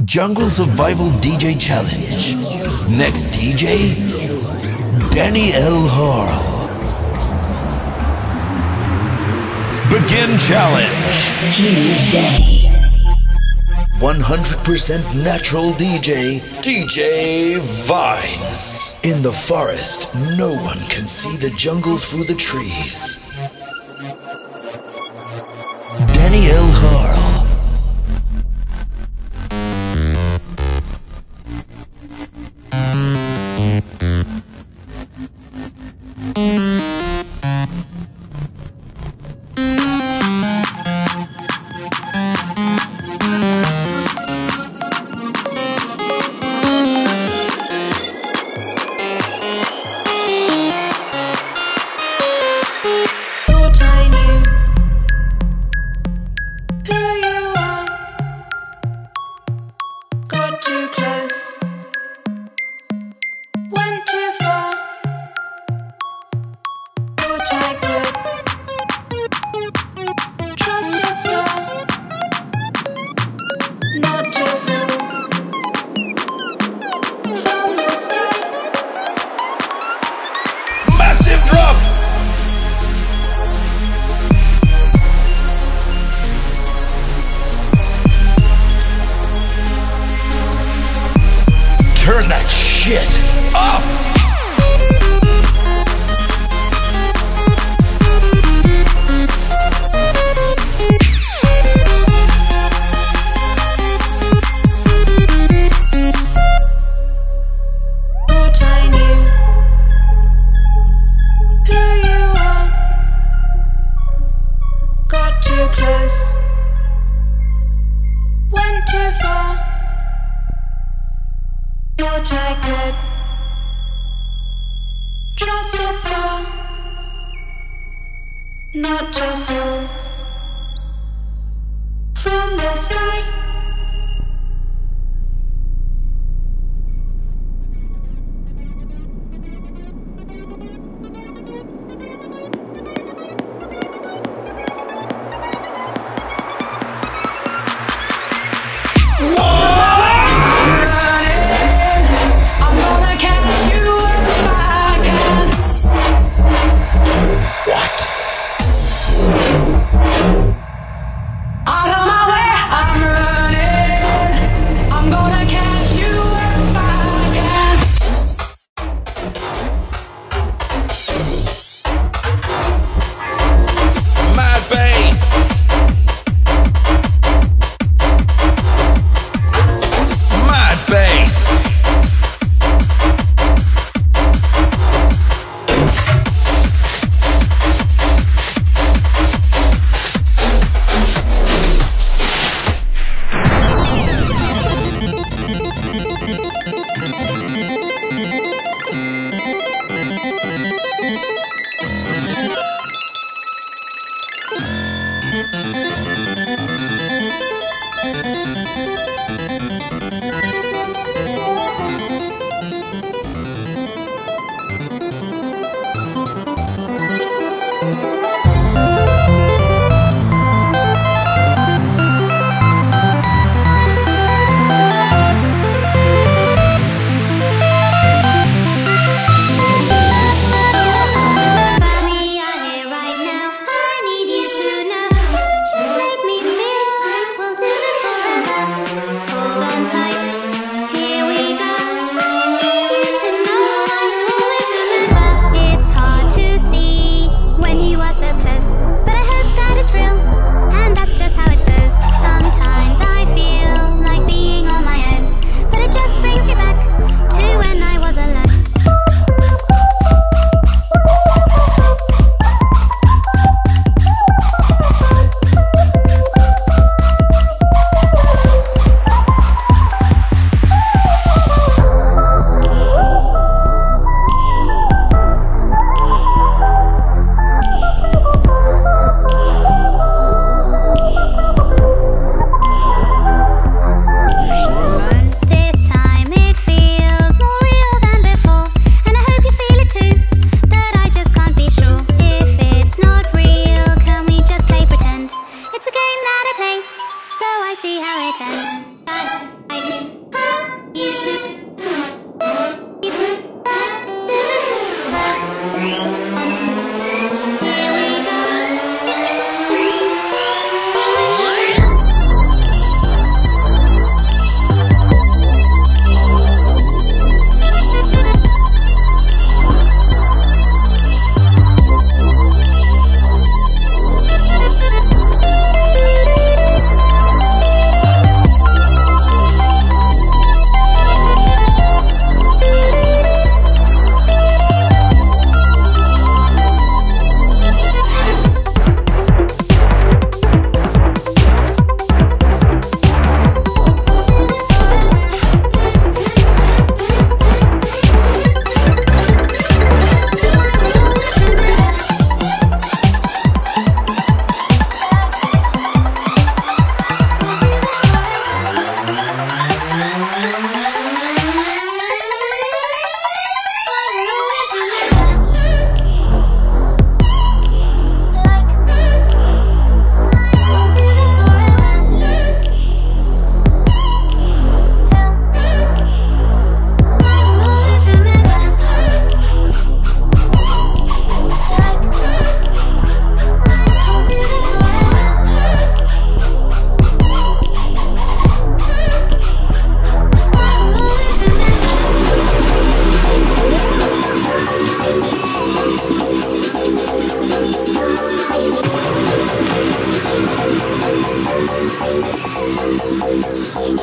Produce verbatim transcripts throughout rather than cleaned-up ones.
Jungle Survival D J Challenge. Next D J, Danny L. Harl. Begin challenge. Huge day. one hundred percent natural D J, D J Vines. In the forest, no one can see the jungle through the trees. Danny L. Harl. Turn that shit up! Thought I knew who you are. Got too close, went too far. Thought I could trust a star, not to fall from the sky.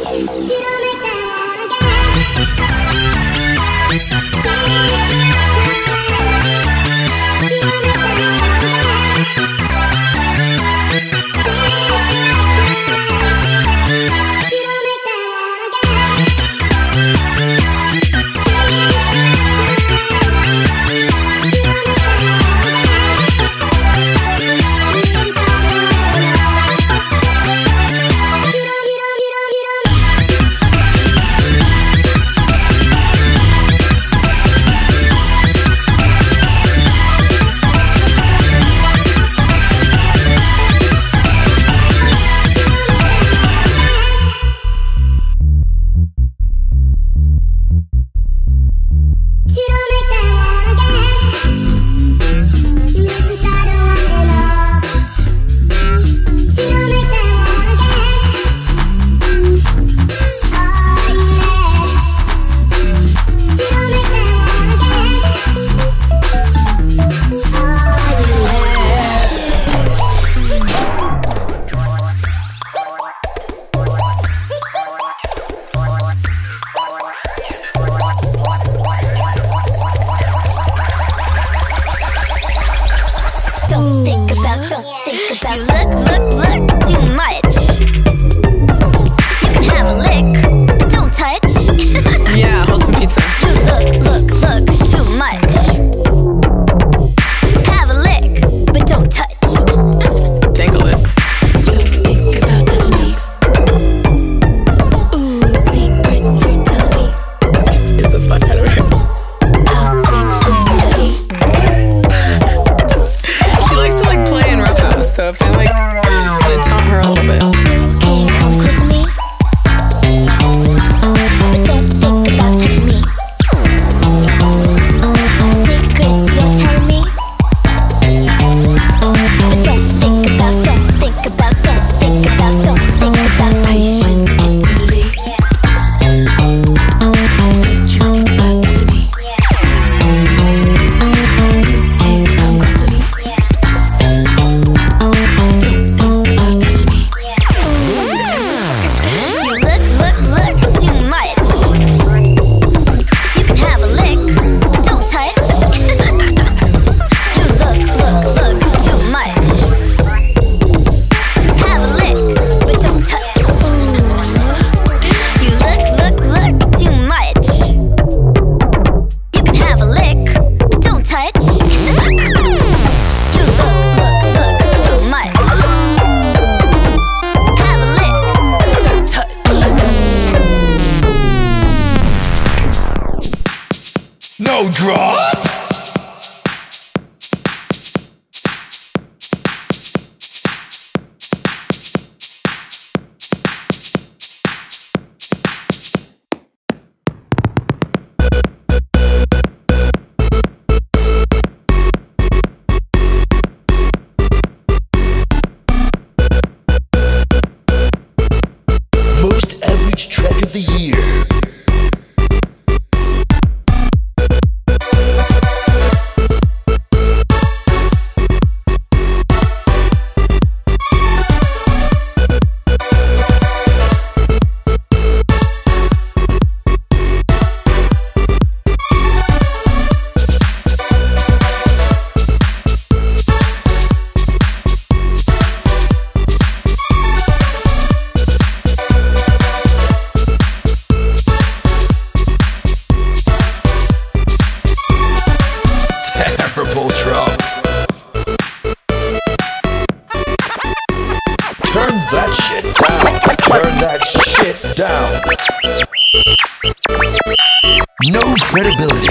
No credibility.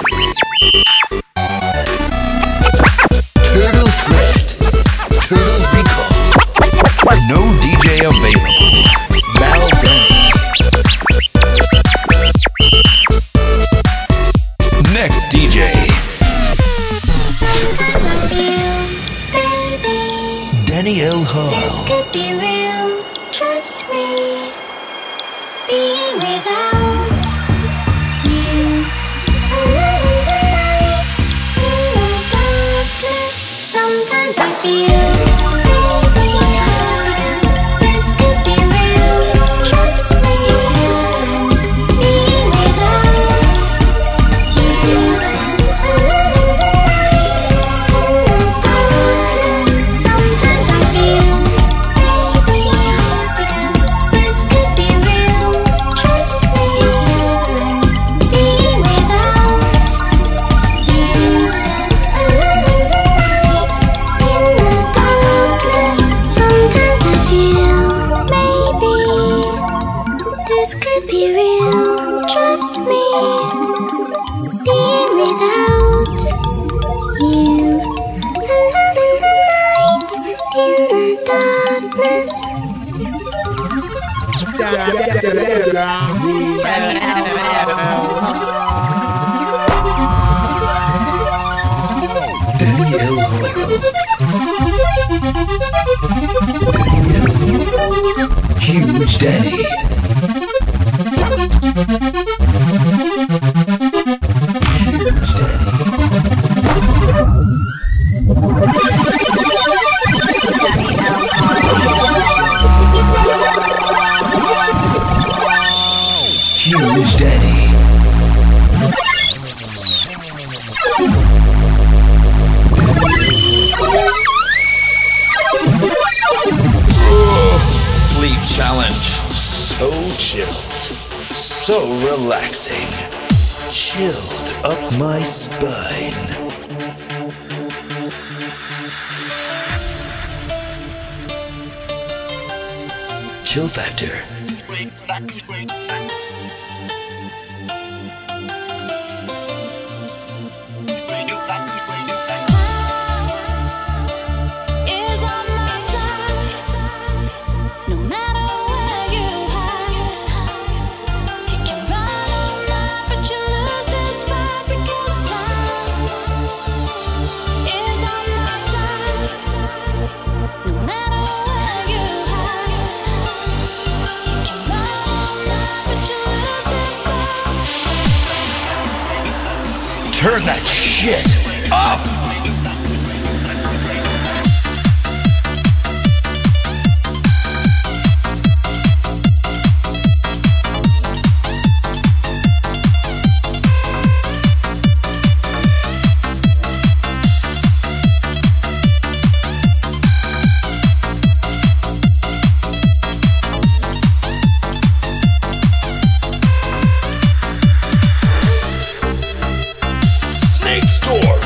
Turtle threat. Turtle recall. No D J available. Val Denny. Next D J. Sometimes I feel, baby, Danny L. Hall. this could be real. Trust me. Being without you alone in the night, in the darkness. Sometimes I feel, baby, this could be real. Trust me. this could be real. Trust me. Being without you, alone in the night, in the darkness. Danny El Horo. Huge Daddy. Huge Daddy. Sleep challenge. So chilled. So relaxing. Chilled up my spine. Chill Factor. Is on my side, no matter where you hide. You can run all night, but you lose this fight because time is on my side. No matter where you hide, you can run all night, but you lose this fight. Turn that shit up! Snake Storm.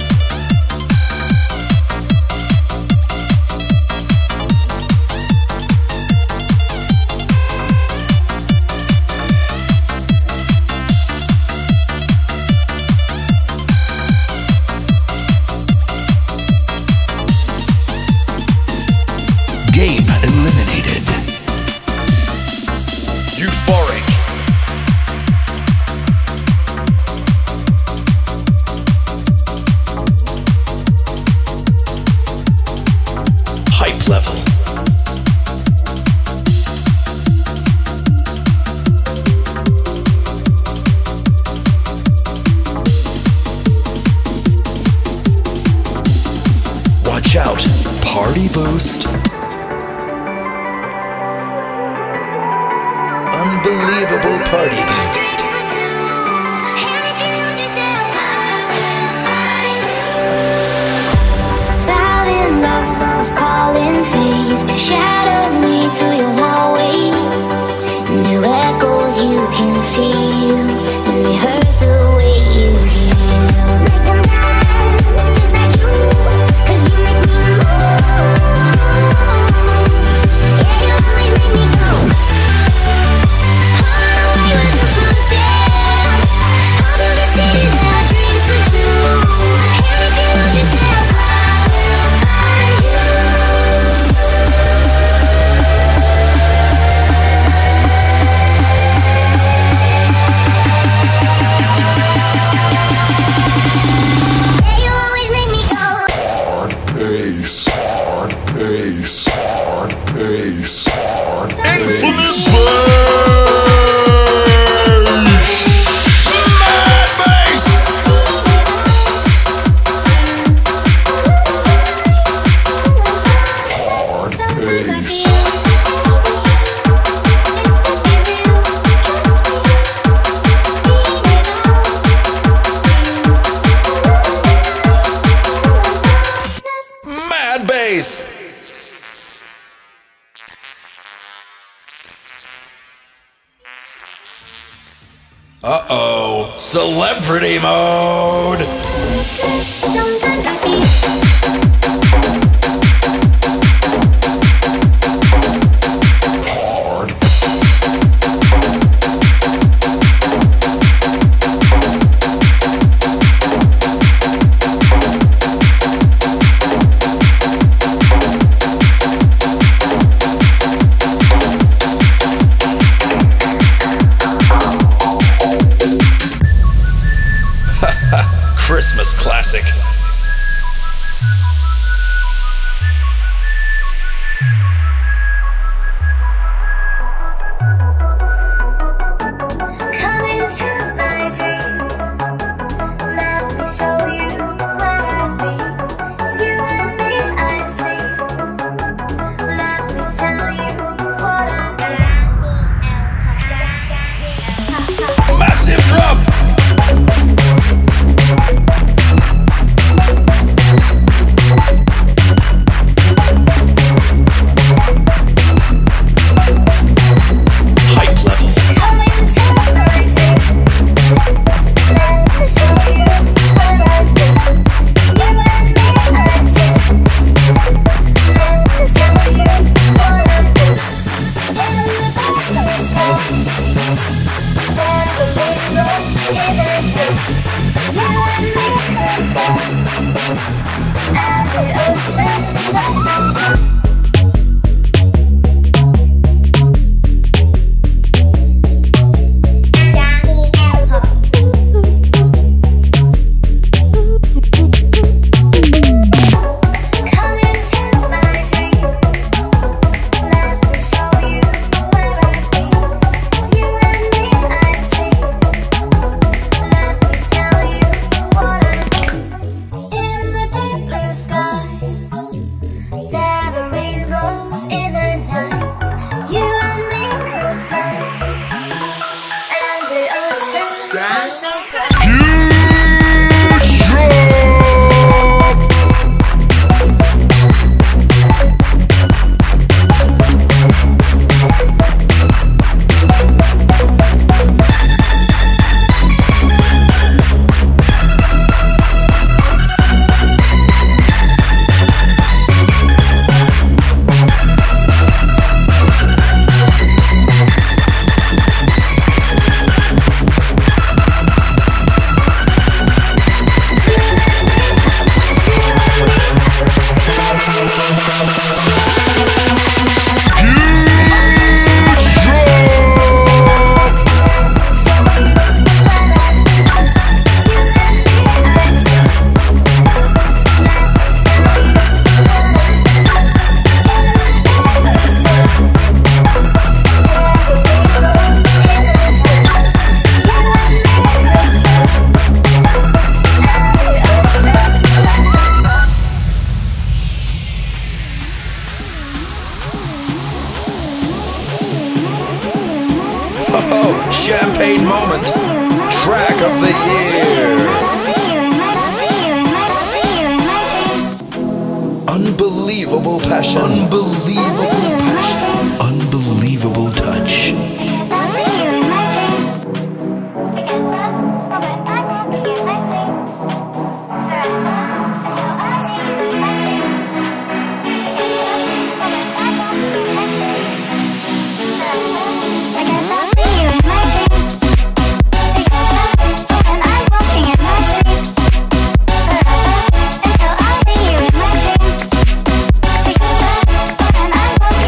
Game eliminated. Euphoric. Hype level. Watch out, party boost. Unbelievable party boost. Silent love, calling faith to shadow me through your hallways. New echoes you can feel and rehearse the way you heal. Make them dance just like you, 'cause you make me move. Yeah, you always make me go. On the way with the footsteps, all through the cities that our dreams for two. Anything you just have, I will find you. Yeah, you always make me go. Hard bass, hard bass, hard bass, hard bass. Mad bass! Hard Sometimes I bass. feel Mad bass! Uh-oh, celebrity mode! Sometimes I feel Hard Christmas classic. Come into my dream. Let me show you where I've been. It's you and me I've seen. Let me tell you what I do. Massive drop! Hype level. Come into my dream. Let me show you where I've been. It's you and me I've seen. Let me tell you what I do. In the darkest night, there will be roads in the night. You and me could fly, and the ocean shines so bright. Come into my dream. Let me show you where I've been. It's you and me I've seen. Let me tell you what I do. In the deep blue sky, there are rainbows in the night. You and me could fly, and the ocean shines so bright. Huge drop! Oh, champagne moment. Track of the year. Unbelievable passion. Unbelievable passion. Unbelievable touch. Take a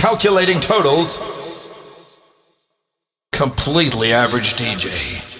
Calculating totals. Completely average D J.